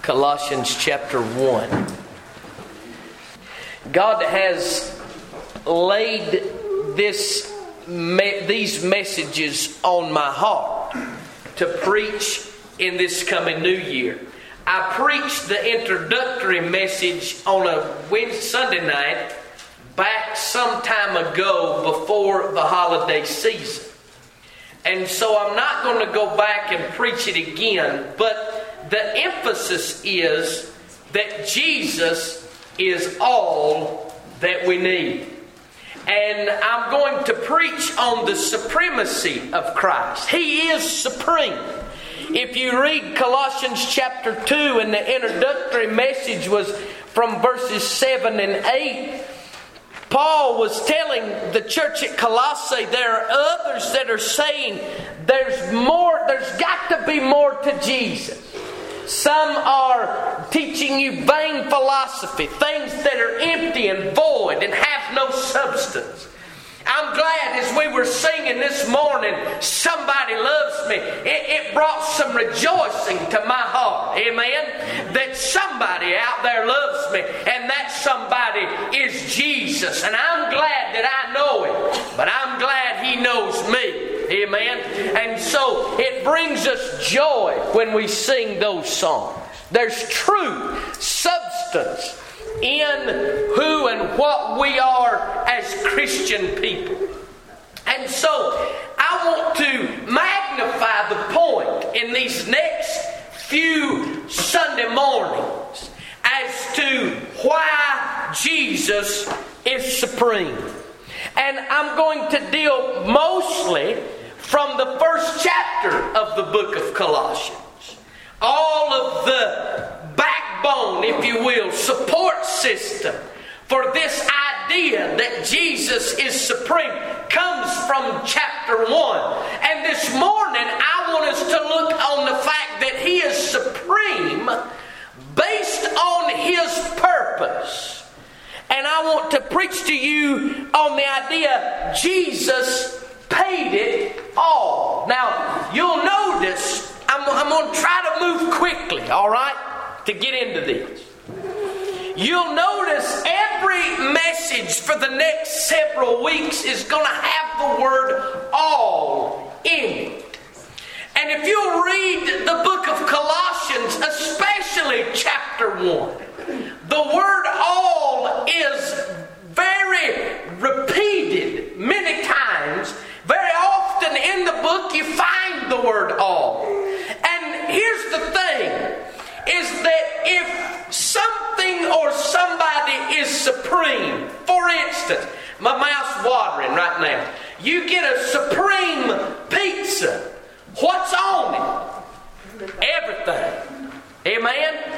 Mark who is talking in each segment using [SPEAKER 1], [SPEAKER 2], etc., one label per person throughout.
[SPEAKER 1] Colossians chapter 1. God has laid these messages on my heart to preach in this coming new year. I preached the introductory message on a Sunday night back some time ago before the holiday season. And so I'm not going to go back and preach it again, but the emphasis is that Jesus is all that we need. And I'm going to preach on the supremacy of Christ. He is supreme. If you read Colossians chapter 2, and the introductory message was from verses 7 and 8, Paul was telling the church at Colossae, there are others that are saying there's got to be more to Jesus. Some are teaching you vain philosophy, things that are empty and void and have no substance. I'm glad as we were singing this morning, Somebody Loves Me, it brought some rejoicing to my heart, amen, that somebody out there loves me, and that somebody is Jesus. And I'm glad that I know Him, but I'm glad He knows me, amen. And so it brings us joy when we sing those songs. There's true substance in who and what we are as Christian people. And so I want to magnify the point in these next few Sunday mornings as to why Jesus is supreme. And I'm going to deal mostly from the first chapter of the book of Colossians. All of the backbone, if you will, support system for this idea that Jesus is supreme comes from chapter 1. And this morning I want us to look on the fact that He is supreme based on His purpose. And I want to preach to you on the idea Jesus paid it all. Now, you'll notice I'm going to try to move quickly, all right, to get into this. You'll notice every message for the next several weeks is going to have the word all in it. And if you'll read the book of Colossians, especially chapter 1, the word all is very repeated many times. Very often in the book you find the word all. And here's the thing, is that if something or somebody is supreme, for instance, my mouth's watering right now. You get a supreme pizza. What's on it? Everything. Amen?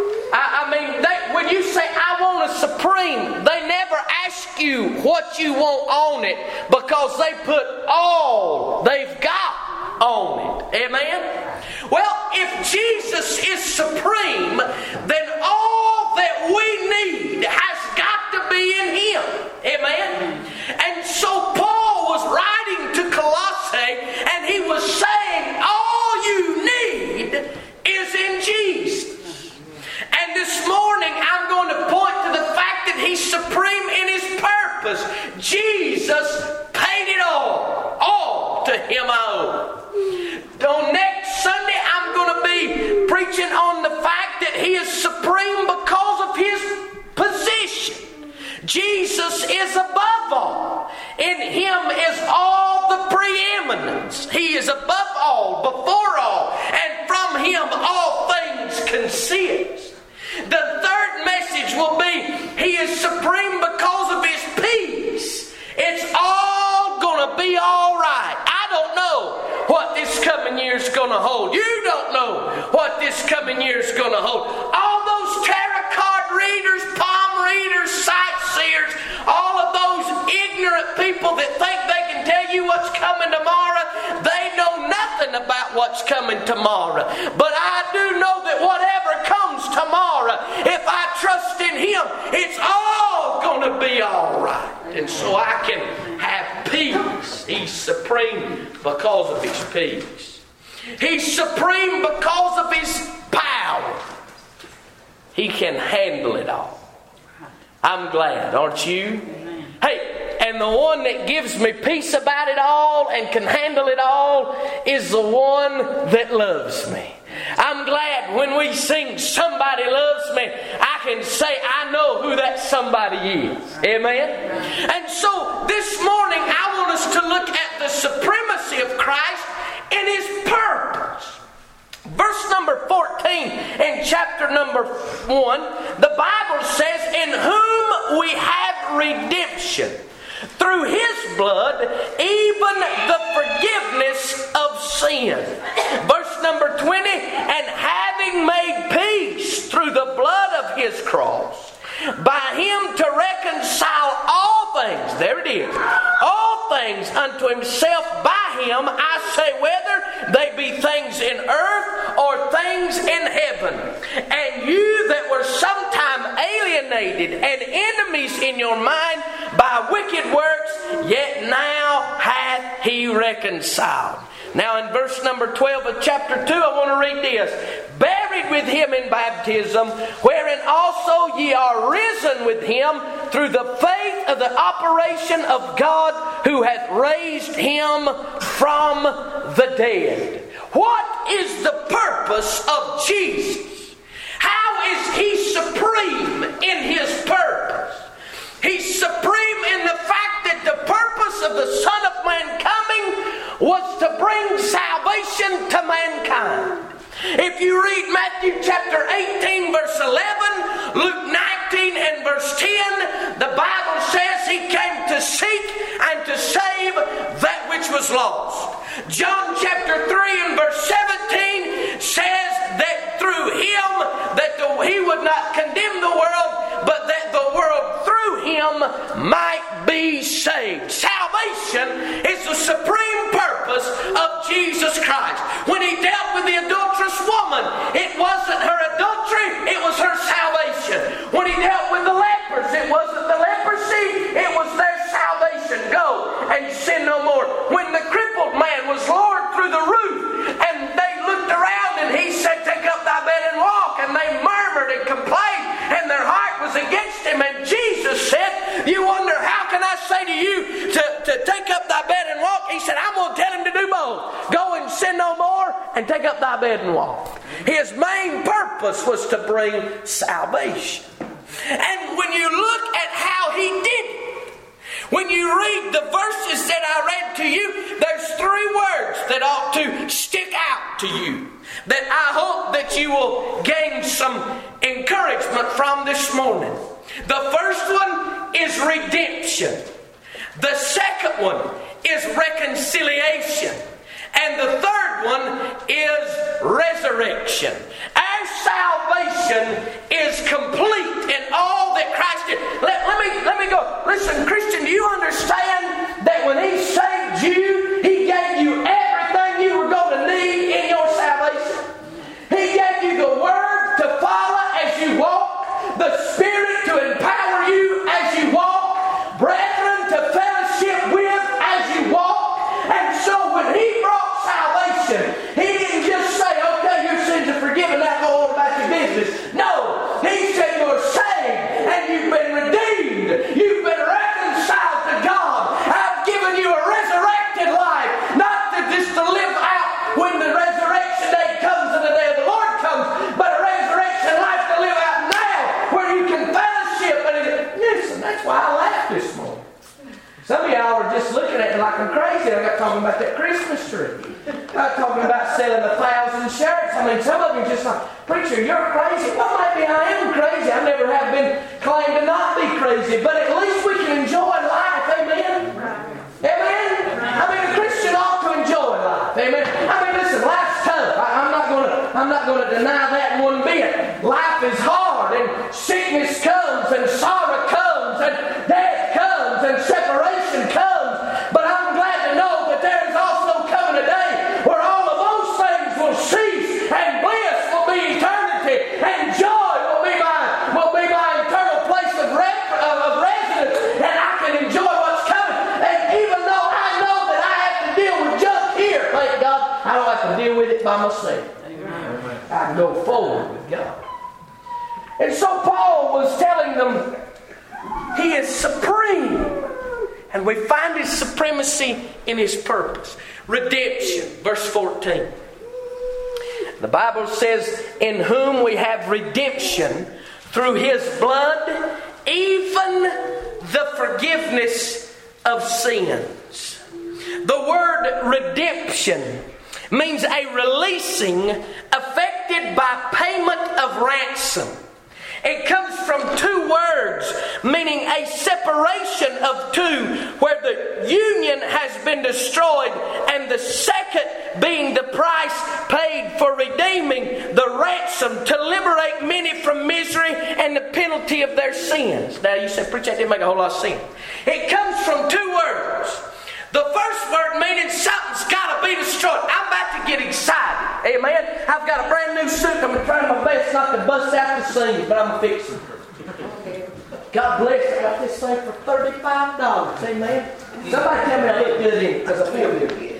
[SPEAKER 1] I mean, when you say, I want a supreme, they never ask you what you want on it because they put all they've got on it. Amen? Well, if Jesus is supreme, then all that we need has got to be in Him. Amen? And so Paul was writing to Colossae, and he was saying, all you need is in Jesus. And this morning I'm going to point to the fact that He's supreme in His purpose. Jesus paid it all. All to Him I owe. On next Sunday I'm going to be preaching on the fact that He is supreme because of His position. Jesus is above all. In Him is all the preeminence. He is above all, before all, and from Him all things consist. The third message will be He is supreme because of His peace. It's all going to be all right. I don't know what this coming year is going to hold. You don't know what this coming year is going to hold. All those tarot card readers, palm readers, sightseers, all of those ignorant people that think they can tell you what's coming tomorrow, they know nothing about what's coming tomorrow. But I do know that whatever comes tomorrow, if I trust in Him, it's all going to be all right. And so I can have peace. He's supreme because of His peace. He's supreme because of His power. He can handle it all. I'm glad, aren't you? Hey, and the one that gives me peace about it all and can handle it all is the one that loves me. I'm glad when we sing "Somebody Loves Me," I can say I know who that somebody is. Amen? And so this morning I want us to look at the supremacy of Christ and His purpose. Verse number 14 in chapter number 1, the Bible says, "In whom we have redemption, through His blood, even the forgiveness of sin." Verse number 20, "And having made peace through the blood of His cross, by Him to reconcile all things," there it is, "all things unto Himself by Him, I say, whether they be things in earth or things in heaven. And you that were sometime alienated and enemies in your mind by wicked works, yet now hath He reconciled." Now in verse number 12 of chapter 2, I want to read this. "Buried with Him in baptism, wherein also ye are risen with Him through the faith of the operation of God, who hath raised Him from the dead." What is the purpose of Jesus? How is He supreme in His purpose? He's supreme in the fact that the purpose of the Son of Man coming was to bring salvation to mankind. If you read Matthew chapter 18 verse 11, Luke 19 and verse 10, the Bible says He came to seek and to save that which was lost. John chapter 3 and verse 17 says that through Him He would not condemn the world, but that the world through Him might be saved. Salvation is the supreme purpose of Jesus Christ. When He dealt with the adulterous woman, it wasn't her adultery, it was her salvation. When He dealt with the lepers, it wasn't the leprosy, it was their salvation. Go and sin no more. When the crippled man was lowered through the roof and they looked around and He said, "Take up thy bed and walk," and they murmured and complained and their heart was against Him, and Jesus said, "You wonder, how can I say to you to take up thy bed and walk?" He said, "I'm going to tell him to do both. Go and sin no more and take up thy bed and walk." His main purpose was to bring salvation. And when you look at how He did it, when you read the verses that I read to you, there's 3 words that ought to stick out to you, that I hope that you will gain some encouragement from this morning. The first one is redemption. The second one is reconciliation. And the third one is resurrection. Our salvation is complete in all that Christ did. Let me go. Listen, Christian, do you understand that when He saved you, He gave you everything you were going to need in your salvation? He gave you the Word to follow as you walk, the Spirit to empower you as you walk, brethren to fellowship with as you walk. And so when He brought salvation, He didn't just say, "Okay, your sins are forgiven, now go on about your business." No, He said you're saved and you've been redeemed. You've been reconciled to God. I've given you a resurrected life, not just to live out when the resurrection day comes and the day of the Lord comes, but a resurrection life to live out now where you can fellowship. And listen, that's why I laughed this morning. Some of y'all are just looking at me like I'm crazy. I got talking about that Christmas tree. I got talking about selling 1,000 shirts. I mean, some of you just like, "Preacher, you're crazy." Well, maybe I am crazy. I never have been claimed to not be crazy, but at least we can enjoy life. Amen? Amen? I mean, a Christian ought to enjoy life. Amen? I mean, listen, life's tough. I'm not going to deny that one bit. Life is hard, and sickness comes, and sorrow comes, and death comes, and separation comes. But I'm glad to know that there is also coming a day where all of those things will cease, and bliss will be eternity, and joy will be my eternal place of residence, and I can enjoy what's coming. And even though I know that I have to deal with junk here, thank God, I don't have to deal with it by myself. I can go forward with God. And so Paul was telling them he is supreme. And we find his supremacy in his purpose. Redemption, verse 14. The Bible says, in whom we have redemption through his blood, even the forgiveness of sins. The word redemption means a releasing effected by payment of ransom. It comes from two words, meaning a separation of two, where the union has been destroyed, and the second being the price paid for redeeming the ransom to liberate many from misery and the penalty of their sins. Now you say, preacher, that didn't make a whole lot of sense. It comes from two words. The first word meaning something's got to be destroyed. I'm about to get excited. Amen. I've got a brand new suit. I'm trying my best not to bust out the seams, but I'm going to fix it. God bless you. I got this thing for $35. Amen. Somebody tell me I look good in it because I feel good.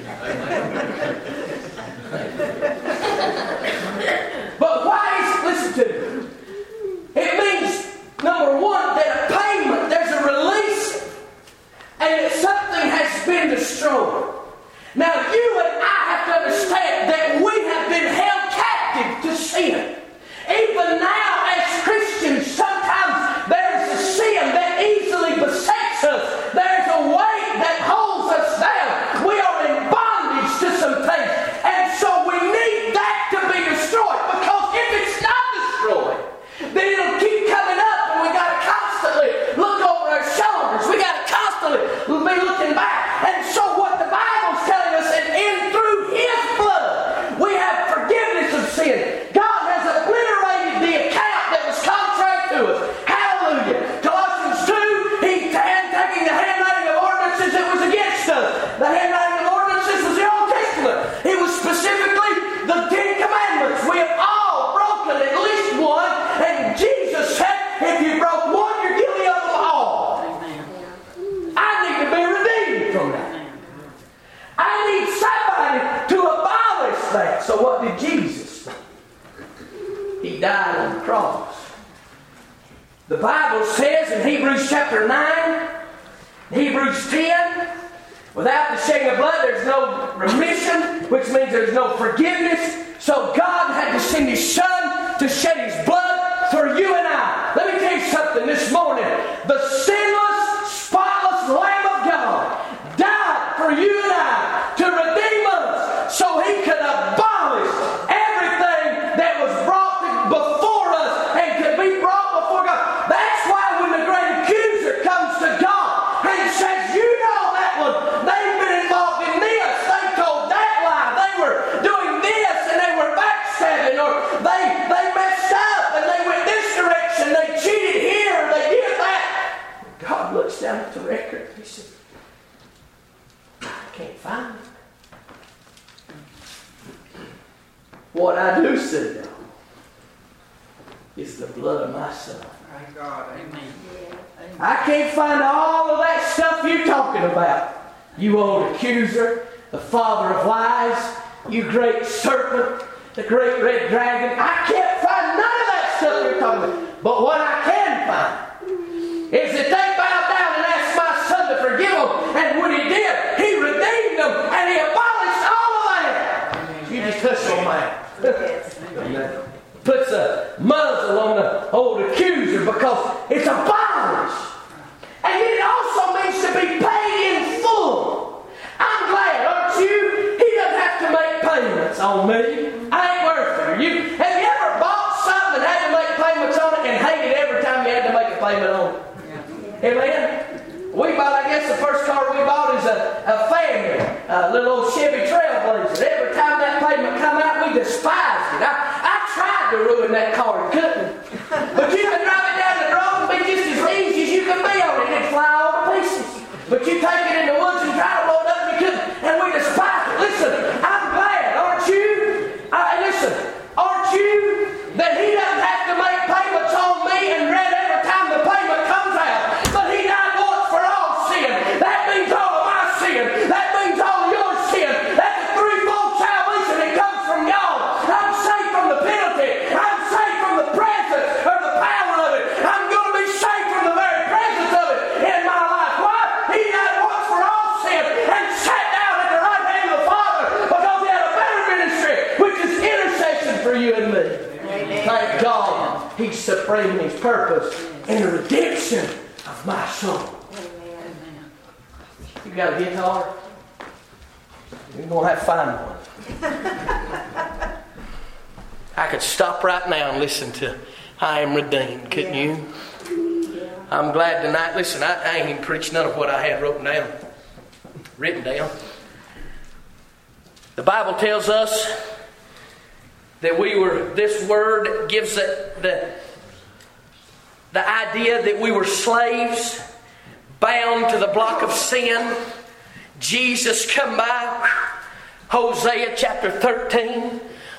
[SPEAKER 1] But why is, listen to me. It means, number one, that a payment, there's a release, and that something has been destroyed. Now you and I have to understand that we have been held captive to sin. Even now as Christians, sometimes there's a sin that easily besets us. There's a weight that holds us down. We are in bondage to some things. And so we need that to be destroyed. Because if it's not destroyed, then it'll keep coming up, and we got to constantly look over our shoulders. We got to constantly be looking back. And so what the Bible's telling us, and in through his blood, we have forgiveness of sin. God has obliterated the account that was contrary to us. Hallelujah. Colossians 2, he taking the handwriting of ordinances that was against us. The handwriting of ordinances was the Old Testament. It was specifically the Ten Commandments. We have all broken at least one, and Jesus said, if you broke one, you're guilty of them all. I need to be redeemed from that. I need somebody to abolish that. So what did Jesus do? He died on the cross. The Bible says in Hebrews chapter 9, Hebrews 10, without the shedding of blood there's no remission, which means there's no forgiveness. So God had to send His Son to shed His blood for you and I. Let me tell you something this morning. The sinless, spotless Lamb of God died for you and I to redeem us so He could abolish everything that was brought before us and could be brought before God. That's why when the great accuser comes to God and says, you know that one, they've been involved in this, they told that lie, they were doing this and they were backstabbing, or they messed up and they went this direction, they cheated here, they did that. God looks down at the record and He says, I can't find it. What I do see though is the blood of my Son.
[SPEAKER 2] Thank God. Amen.
[SPEAKER 1] I can't find all of that stuff you're talking about. You old accuser, the father of lies, you great serpent, the great red dragon. I can't find none of that stuff you're talking about. But what I can find is that they bowed down and asked my Son to forgive them. And when He did, He redeemed them and He abolished all of that. You just touched on that. Puts a muzzle on the old accuser because it's abolished. And it also means to be paid in full. I'm glad, aren't you? He doesn't have to make payments on me. I ain't worth it. Have you ever bought something and had to make payments on it and hated every time you had to make a payment on it? Yeah. Amen? We bought, I guess the first car we bought is a family, a little old Chevy Trailblazer. Every time that payment come out, we despised it. I tried to ruin that car and couldn't. But you can drive it down the road and be just as easy as you can be on it. It'd fly all to pieces. But you take it in the woods and try to load up and you couldn't. And we despise it. Listen, I'm glad, aren't you? Listen, aren't you? That He doesn't have to make payments on me and rent every time the payment comes out. But He died once for all sin. That means all of my sin. That means all of your sin. That's a threefold salvation that comes from God. I'm saved from the penalty. I'm saved from the presence. He's supreme in His purpose and the redemption of my soul. You got a guitar? You're going to have to find one. I could stop right now and listen to I Am Redeemed, couldn't you? I'm glad tonight. Listen, I ain't even preached none of what I had written down. The Bible tells us that this word gives the idea that we were slaves, bound to the block of sin. Jesus come by. Hosea chapter 13.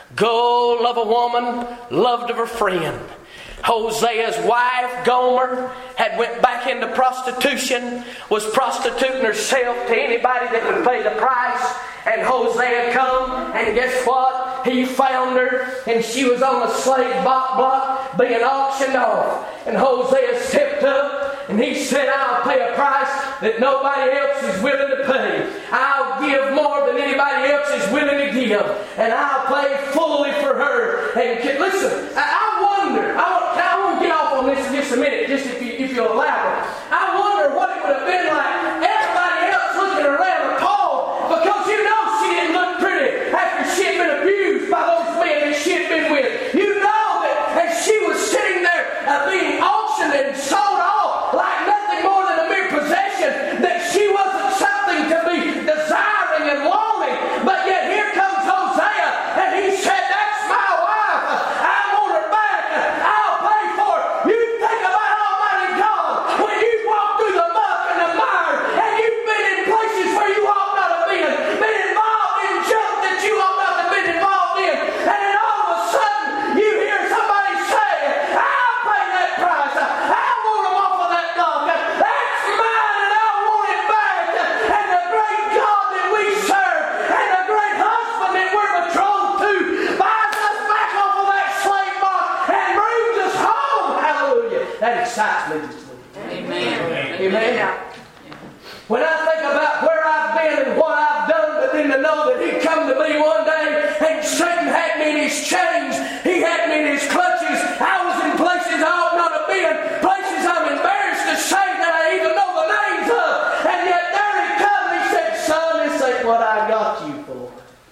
[SPEAKER 1] Go love a woman, loved of her friend. Hosea's wife, Gomer, had went back into prostitution, was prostituting herself to anybody that would pay the price. And Hosea come, and guess what? He found her, and she was on the slave block being auctioned off. And Hosea stepped up, and he said, I'll pay a price that nobody else is willing to pay. I'll give more than anybody else is willing to give. And I'll pay fully for her. And listen, I wonder, I won't get off on this in just a minute, just if you'll allow it. I wonder what it would have been like, everybody else looking around appalled, because you know she didn't look pretty after she had been abused by those men that she had been with. You know that as she was sitting there being auctioned and sold off like nothing more than a mere possession, that she wasn't something to be desiring and longing. But yet here comes Hosea, and he said, that's my wife. I want her back. I'll pay for it. You think about Almighty God, when you walk through the muck and the mire, and you've been in places where you ought not have been involved in junk that you ought not have been involved in, and then all of a sudden you hear somebody say, I'll pay that price. I want them off of that dog. That's mine, and I want it back. And the great God that we serve, and the great husband that we're betrothed to, buys us back off of that slave box and brings us home. Hallelujah. That excites me just a little.
[SPEAKER 2] Amen.
[SPEAKER 1] Amen. When I think about where I've been and what I've done, but then to know that He come to me one day and Satan had me in his chains, he had me in his clutches. I was in places I ought not have been, places I'm embarrassed to say that I even know the names of. And yet there He come and He said, son, this ain't what I got you for.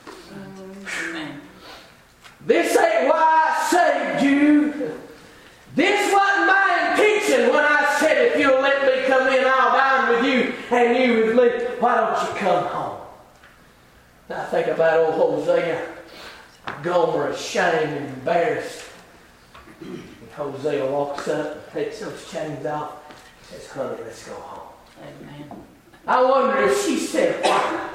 [SPEAKER 1] This ain't why I saved you. This wasn't my intention when I said, if you'll let me come in, I'll dine with you and you with me. Why don't you come home? And I think about old Hosea. Gomer is ashamed and embarrassed. And Hosea walks up and takes those chains off and says, honey, let's go home.
[SPEAKER 2] Amen.
[SPEAKER 1] I wonder if she said,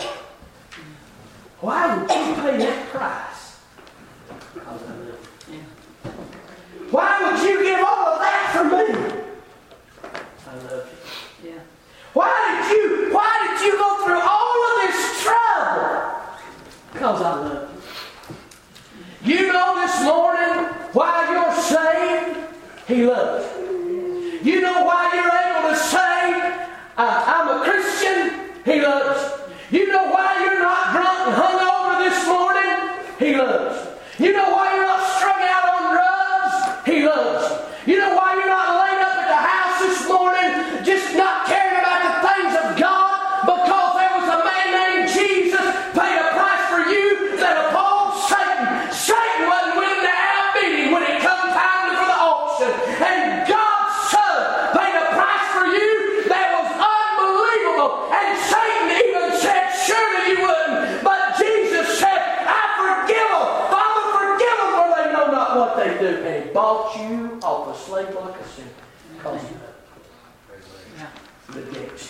[SPEAKER 1] why would you pay that price? Because I love you. Why would you give all of that for me? I love you.
[SPEAKER 2] Yeah.
[SPEAKER 1] Why did you go through all of this trouble? Because I love you. You know this morning why you're saved? He loves you. You know why you're able to say, I'm a Christian? He loves you. You know why you're not drunk and hungover this morning? He loves you. You know why you're not strung out on drugs? He loves you. You know why you're not laid up at the house this morning just not caring about the things of God? Because there was a man named Jesus paid a price for you that appalled Satan. Satan wasn't willing to outbid him when it come time for the auction. And God's Son paid a price for you that was unbelievable. And Satan even said, surely you wouldn't. But Jesus said, I forgive them. Father, forgive them, for they know not what they do. And He bought you off a slave like a sin. Because you have redemption.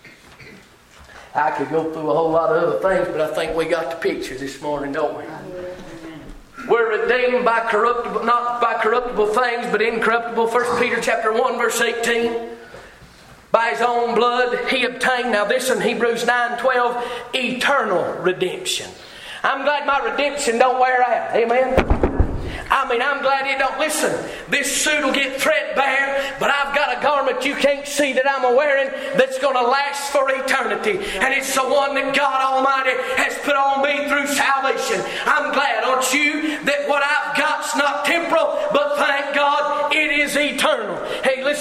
[SPEAKER 1] I could go through a whole lot of other things, but I think we got the picture this morning, don't we? We're redeemed by corruptible, not by corruptible things, but incorruptible. 1 Peter chapter 1, verse 18. By His own blood He obtained, now this in Hebrews 9:12, eternal redemption. I'm glad my redemption don't wear out. Amen. I'm glad it don't. Listen, this suit will get threadbare, but I've got a garment you can't see that I'm wearing that's going to last for eternity. And it's the one that God Almighty has put on me through salvation. I'm glad, aren't you, that what I've got's not temporal, but thank God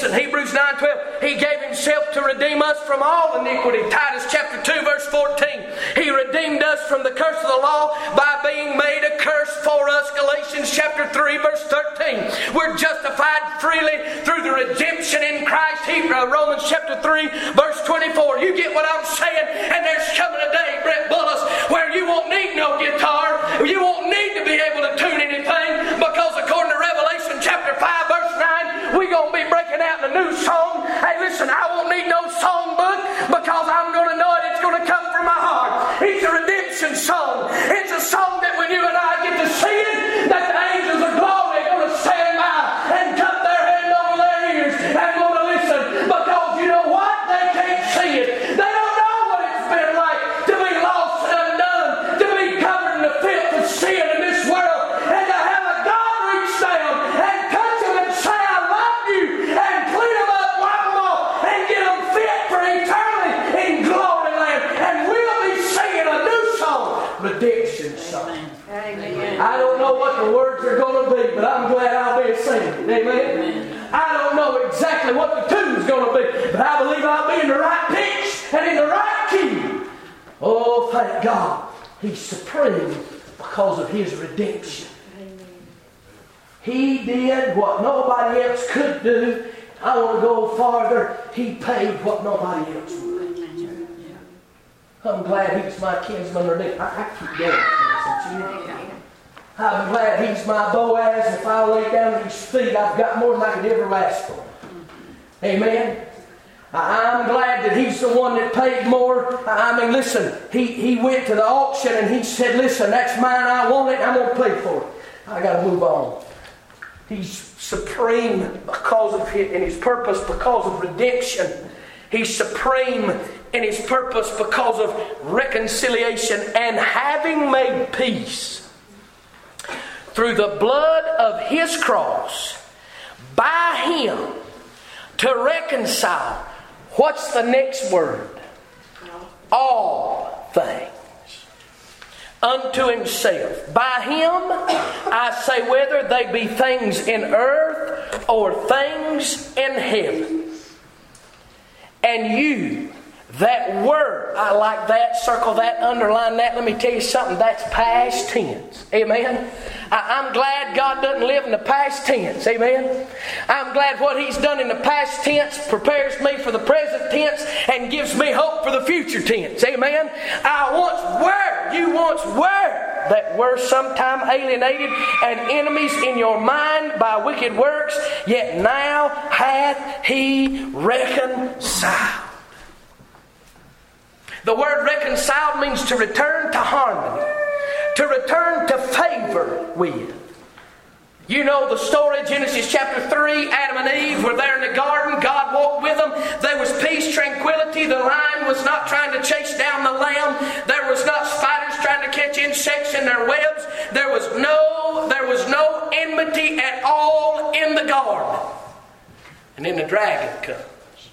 [SPEAKER 1] listen, Hebrews 9:12, He gave Himself to redeem us from all iniquity. Titus chapter 2 verse 14, He redeemed us from the curse of the law by being made a curse for us. Galatians chapter 3 verse 13, we're justified freely through the redemption in Christ. Romans chapter 3 verse 24. You get what I'm saying? And there's coming a day, Brett Bullis, where you won't need no guitar. You won't need to be able to tune anything, because according to Revelation chapter 5 verse 9, we're going to be breaking out in a new song. Hey, listen, I won't need no songbook, because I'm going to know it. It's going to come from my heart. It's a redemption song. It's a song that when you and I get to sing it, that the angels of glory are going to stand by and cut their hand over their ears and going to listen, because you know what? They can't see it. They don't know what it's been like to be lost and undone, to be covered in the filth of sin in this world, and to have a God reach down and touch them and say, I love you, and clean them up, wipe them off, and get them fit for eternity in glory land. And we'll be singing a new song, redemption song.
[SPEAKER 2] Amen.
[SPEAKER 1] I don't know what the words are going to be, but I'm glad I'll be singing. Amen. I don't know exactly what the tune's going to be, but I believe I'll be in the right pitch and in the right key. Oh, thank God. He's supreme because of His redemption. He did what nobody else could do. I want to go farther. He paid what nobody else would. I'm glad He's my kinsman redeemer. I keep going. I'm glad He's my Boaz. If I lay down at His feet, I've got more than I could ever ask for. Amen. I'm glad that He's the one that paid more. I mean, listen, he went to the auction and He said, listen, that's mine, I want it, I'm going to pay for it. I got to move on. He's supreme because of His purpose, because of redemption. He's supreme in His purpose because of reconciliation, and having made peace through the blood of His cross, by Him to reconcile. What's the next word? All things unto Himself. By Him, I say, whether they be things in earth or things in heaven. And you that were, I like that, circle that, underline that. Let me tell you something, that's past tense. Amen. I'm glad God doesn't live in the past tense. Amen. I'm glad what He's done in the past tense prepares me for the present tense and gives me hope for the future tense. Amen. I once were, you once were, that were sometime alienated and enemies in your mind by wicked works, yet now hath He reconciled. The word reconciled means to return to harmony, to return to favor with. You know the story, Genesis chapter 3, Adam and Eve were there in the garden. God walked with them. There was peace, tranquility. The lion was not trying to chase down the lamb. There was not spiders trying to catch insects in their webs. There was no enmity at all in the garden. And then the dragon comes.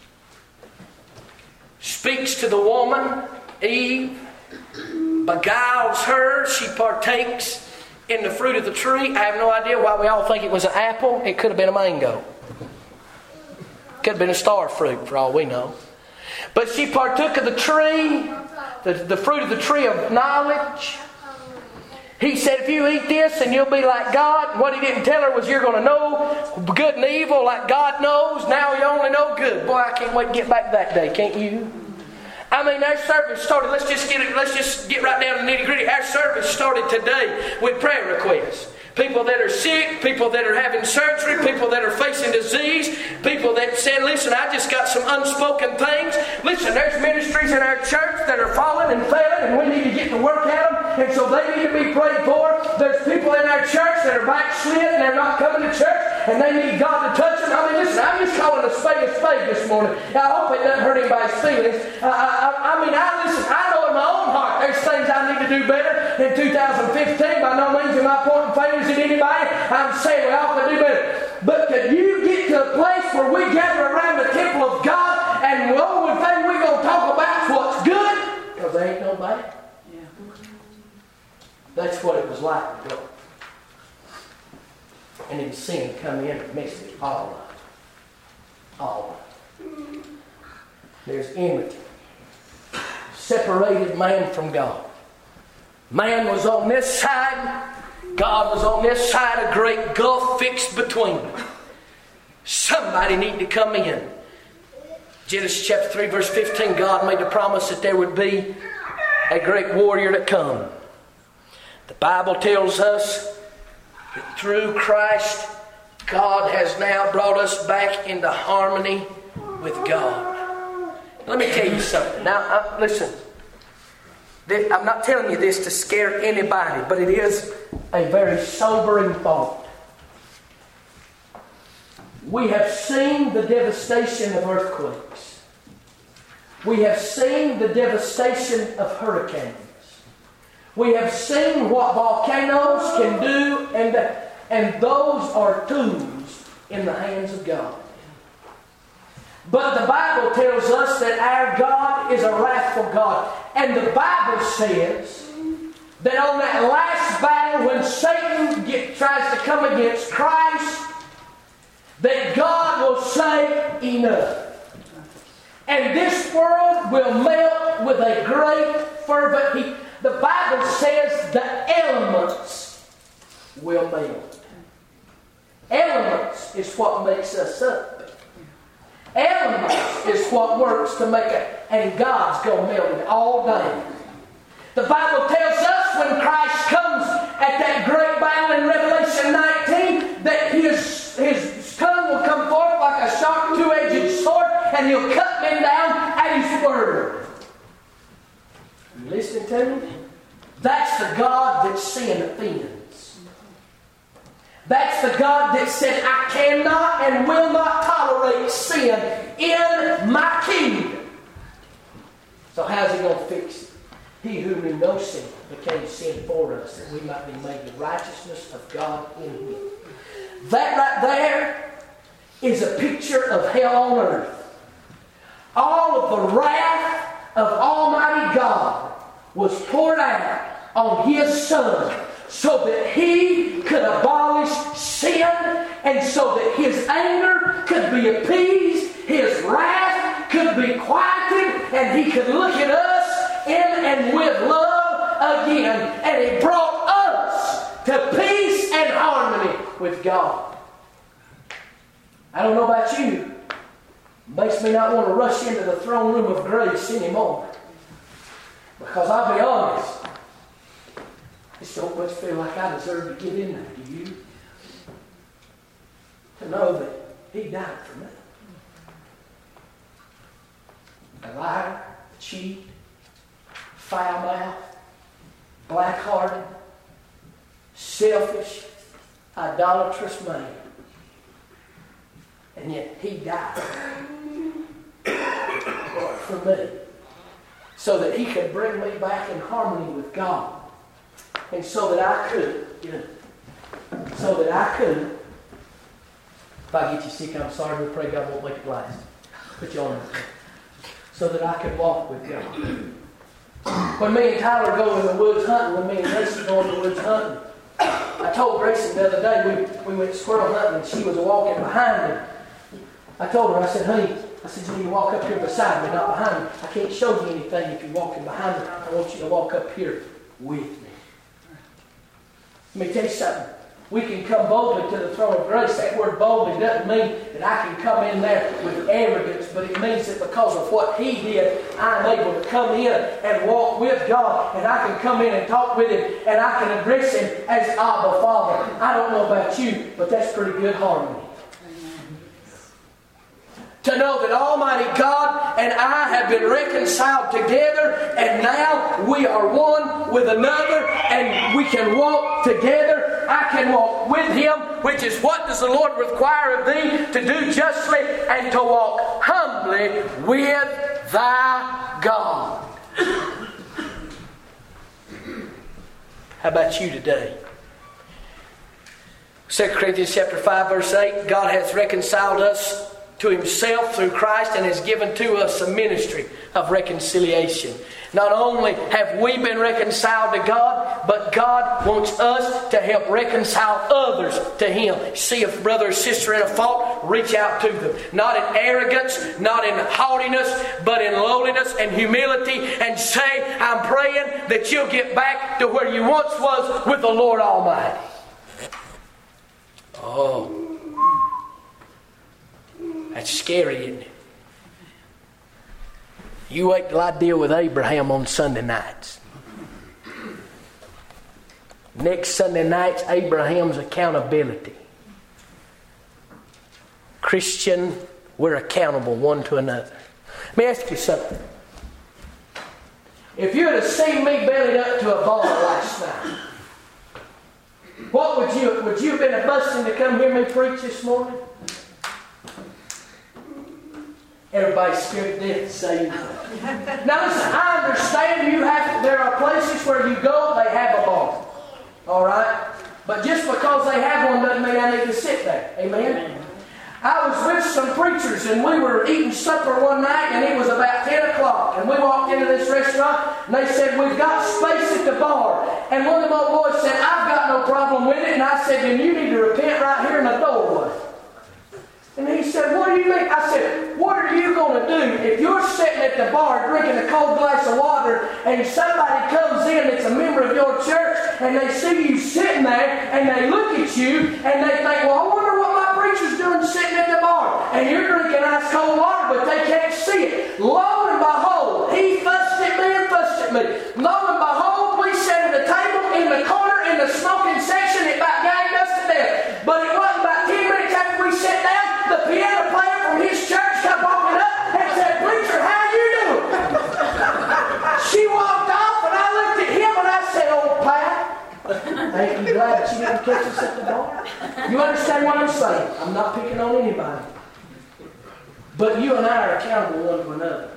[SPEAKER 1] Speaks to the woman, Eve, beguiles her. She partakes in the fruit of the tree. I have no idea why we all think it was an apple. It could have been a mango. Could have been a star fruit for all we know. But she partook of the tree, the fruit of the tree of knowledge. He said, if you eat this, then you'll be like God. What He didn't tell her was you're going to know good and evil like God knows. Now you only know good. Boy, I can't wait to get back to that day, can't you? I mean, our service started, let's just get right down to the nitty gritty. Our service started today with prayer requests. People that are sick, people that are having surgery, people that are facing disease, people that said, listen, I just got some unspoken things. Listen, there's ministries in our church that are falling and failing, and we need to get to work at them, and so they need to be prayed for. There's people in our church that are backslid and they're not coming to church, and they need God to touch them. I mean, listen, I'm just calling a spade this morning. I hope it doesn't hurt anybody's feelings. I know in my own heart there's things I need to do better in 2015. By no means am I pointing fingers at anybody. I'm saying we ought to do better. But could you get to a place where we gather around the temple of God and the only thing we're going to talk about is what's good? Because there ain't no bad. Yeah. That's what it was like to go. And then sin come in and mess it all up.
[SPEAKER 3] all. There's enmity. Separated man from God. Man was on this side. God was on this side. A great gulf fixed between them. Somebody need to come in. Genesis chapter 3 verse 15, God made a promise that there would be a great warrior to come. The Bible tells us that through Christ, God has now brought us back into harmony with God. Let me tell you something. Now, listen. I'm not telling you this to scare anybody, but it is a very sobering thought. We have seen the devastation of earthquakes. We have seen the devastation of hurricanes. We have seen what volcanoes can do, and those are tools in the hands of God. But the Bible tells us that our God is a wrathful God. And the Bible says that on that last battle when Satan tries to come against Christ, that God will say, enough. And this world will melt with a great fervent heat. The Bible says the elements will melt. Elements is what makes us up. Elements is what works to make it. And God's going to melt it all down. The Bible tells us when Christ comes at that great battle in Revelation 19 that his tongue will come forth like a sharp two-edged sword and he'll cut men down at his word. You listening to me? That's the God that sin offends. That's the God that said, I cannot and will not tolerate sin in my kingdom. So how's he going to fix it? He who knew no sin became sin for us, that we might be made the righteousness of God in him. That right there is a picture of hell on earth. All of the wrath of Almighty God was poured out on His Son, so that He could abolish sin, and so that His anger could be appeased, His wrath could be quieted, and He could look at us in and with love again. And He brought us to peace and harmony with God. I don't know about you. It makes me not want to rush into the throne room of grace anymore. Because I'll be honest, I just don't much feel like I deserve to get in there, do you? To know that He died for me. A liar, a cheat, foul-mouthed, black-hearted, selfish, idolatrous man. And yet He died for me, so that He could bring me back in harmony with God. And so that I could, if I get you sick, I'm sorry, we pray God won't make it last. Put you on it. So that I could walk with God. When me and Tyler go in the woods hunting, when me and Grayson go in the woods hunting, I told Grayson the other day, we went squirrel hunting and she was walking behind me. I told her, I said, honey, you need to walk up here beside me, not behind me. I can't show you anything if you're walking behind me. I want you to walk up here with me. Let me tell you something. We can come boldly to the throne of grace. That word boldly doesn't mean that I can come in there with arrogance, but it means that because of what He did, I'm able to come in and walk with God, and I can come in and talk with Him, and I can address Him as Abba Father. I don't know about you, but that's pretty good harmony. To know that Almighty God and I have been reconciled together, and now we are one with another, and we can walk together. I can walk with Him, which is what does the Lord require of thee? To do justly and to walk humbly with thy God. How about you today? 2 Corinthians chapter 5 verse 8, God hath reconciled us to Himself through Christ and has given to us a ministry of reconciliation. Not only have we been reconciled to God, but God wants us to help reconcile others to Him. See a brother or sister in a fault, reach out to them. Not in arrogance, not in haughtiness, but in lowliness and humility, and say, I'm praying that you'll get back to where you once was with the Lord Almighty. Oh, that's scary, isn't it? You wait till I deal with Abraham on Sunday nights. Next Sunday night's Abraham's accountability. Christian, we're accountable one to another. Let me ask you something. If you had seen me bellied up to a bar last night, what would you have been busting to come hear me preach this morning? Everybody's scared to death to say anything. Now listen, I understand there are places where you go, they have a bar. Alright? But just because they have one doesn't mean I need to sit there. Amen? I was with some preachers and we were eating supper one night and it was about 10 o'clock. And we walked into this restaurant and they said, we've got space at the bar. And one of them old boys said, I've got no problem with it. And I said, then you need to repent right here in the doorway. And he said, what do you mean? I said, what are you going to do if you're sitting at the bar drinking a cold glass of water and somebody comes in that's a member of your church and they see you sitting there and they look at you and they think, well, I wonder what my preacher's doing sitting at the bar. And you're drinking ice cold water, but they can't see it. Lo and behold, he fussed at me and fussed at me. Lo and behold, we sat at the table in the corner in the smoking section. It about gagged us to death. But it wasn't about 10 minutes after we sat down, the piano player from his church come walking up and said, preacher, how you doing? She walked off and I looked at him and I said, old Pat, ain't you glad that you didn't catch us at the bar? You understand what I'm saying? I'm not picking on anybody. But you and I are accountable one to another.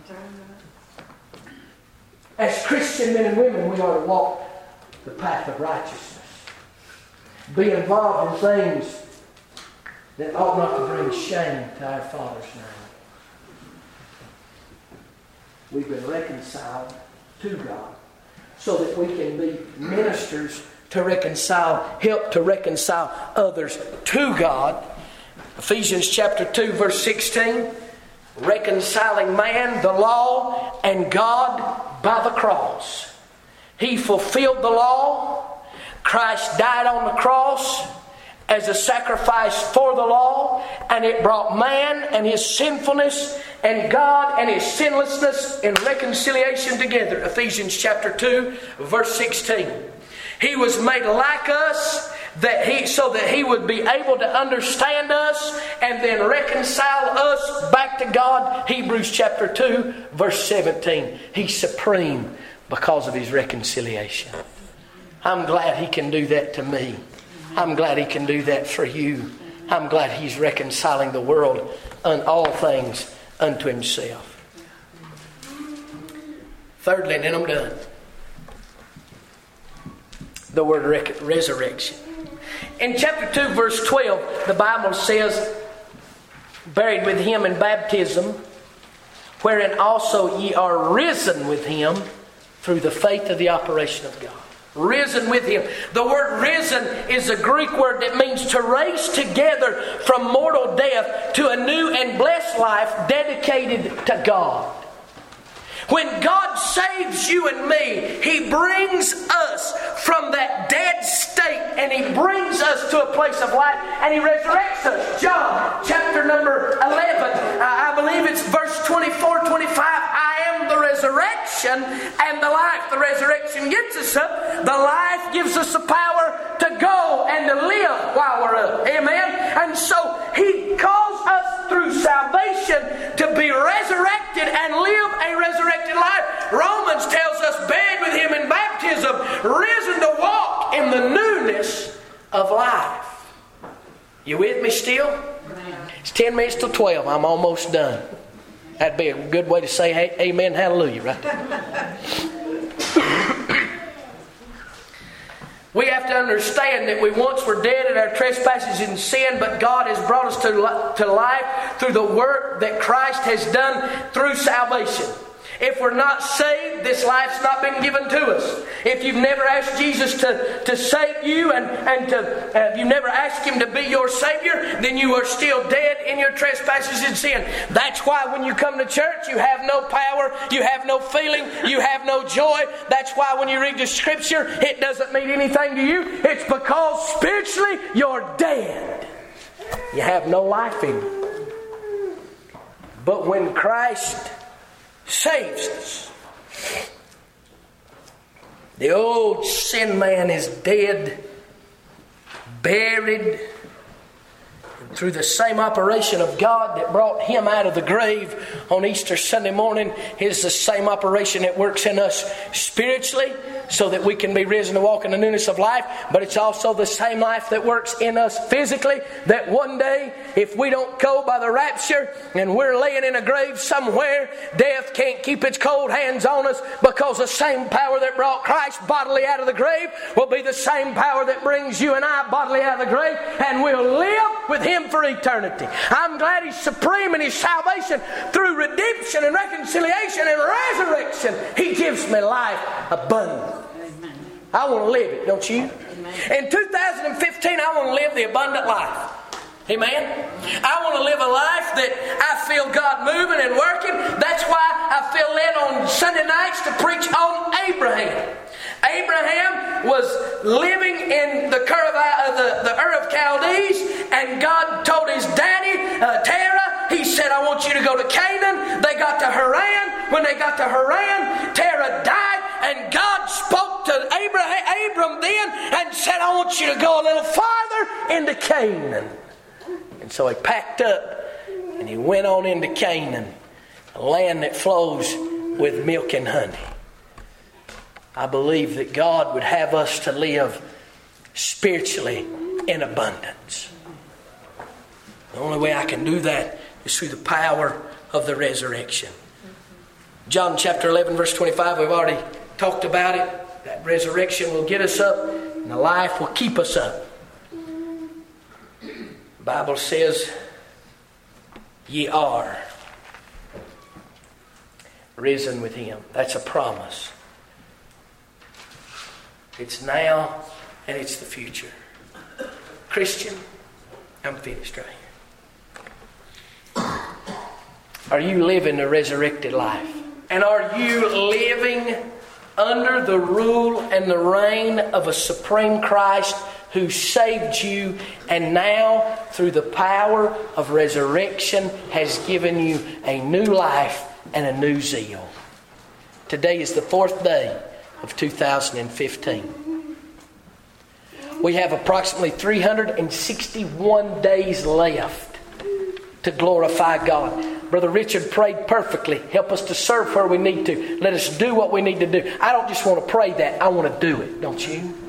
[SPEAKER 3] As Christian men and women, we are to walk the path of righteousness. Be involved in things that ought not to bring shame to our Father's name. We've been reconciled to God so that we can be ministers to help to reconcile others to God. Ephesians chapter 2 verse 16, reconciling man, the law, and God by the cross. He fulfilled the law. Christ died on the cross as a sacrifice for the law, and it brought man and his sinfulness and God and his sinlessness in reconciliation together. Ephesians chapter 2 verse 16. He was made like us so that he would be able to understand us and then reconcile us back to God. Hebrews chapter 2 verse 17. He's supreme because of his reconciliation. I'm glad he can do that to me. I'm glad he can do that for you. I'm glad he's reconciling the world and all things unto himself. Thirdly, and then I'm done. The word resurrection. In chapter 2, verse 12, the Bible says, buried with him in baptism, wherein also ye are risen with him through the faith of the operation of God. Risen with him. The word risen is a Greek word that means to raise together from mortal death to a new and blessed life dedicated to God. When God saves you and me, He brings us from that dead state and He brings us to a place of life and He resurrects us. John chapter number 11, I believe it's verse 24, 25. I am the resurrection and the life. The resurrection gets us up. The life gives us the power to go and to live while we're up. Amen? And so He calls us through salvation to be resurrected and live a resurrected life. Romans tells us buried with Him in baptism, risen to walk in the newness of life. You with me still? It's 10 minutes till 12. I'm almost done. That'd be a good way to say hey, amen, hallelujah, right there.
[SPEAKER 1] We have to understand that we once were dead in our trespasses and sin, but God has brought us to life through the work that Christ has done through salvation. If we're not saved, this life's not been given to us. If you've never asked Jesus to save you and you've never asked Him to be your Savior, then you are still dead in your trespasses and sin. That's why when you come to church, you have no power, you have no feeling, you have no joy. That's why when you read the Scripture, it doesn't mean anything to you. It's because spiritually you're dead. You have no life in you. But when Christ saves us, the old sin man is dead, buried, and through the same operation of God that brought Him out of the grave on Easter Sunday morning is the same operation that works in us spiritually, so that we can be risen to walk in the newness of life. But it's also the same life that works in us physically, that one day, if we don't go by the rapture and we're laying in a grave somewhere, death can't keep its cold hands on us, because the same power that brought Christ bodily out of the grave will be the same power that brings you and I bodily out of the grave, and we'll live with Him for eternity. I'm glad He's supreme in His salvation. Through redemption and reconciliation and resurrection, He gives me life abundant. I want to live it, don't you? Amen. In 2015, I want to live the abundant life. Amen? I want to live a life that I feel God moving and working. That's why I feel led on Sunday nights to preach on Abraham. Abraham was living in the Ur of Chaldees, and God told his daddy, Terah, He said, I want you to go to Canaan. They got to Haran. When they got to Haran, Terah died, and God spoke to Abram then and said, I want you to go a little farther into Canaan. And so he packed up and he went on into Canaan, a land that flows with milk and honey. I believe that God would have us to live spiritually in abundance. The only way I can do that is through the power of the resurrection. John chapter 11 verse 25, we've already talked about it. That resurrection will get us up, and the life will keep us up. The Bible says, ye are risen with Him. That's a promise. It's now and it's the future. Christian, I'm finished right here. Are you living a resurrected life? And are you living under the rule and the reign of a supreme Christ who saved you, and now through the power of resurrection has given you a new life and a new zeal? Today is the 4th day of 2015. We have approximately 361 days left to glorify God. Brother Richard prayed perfectly. Help us to serve where we need to. Let us do what we need to do. I don't just want to pray that. I want to do it, don't you?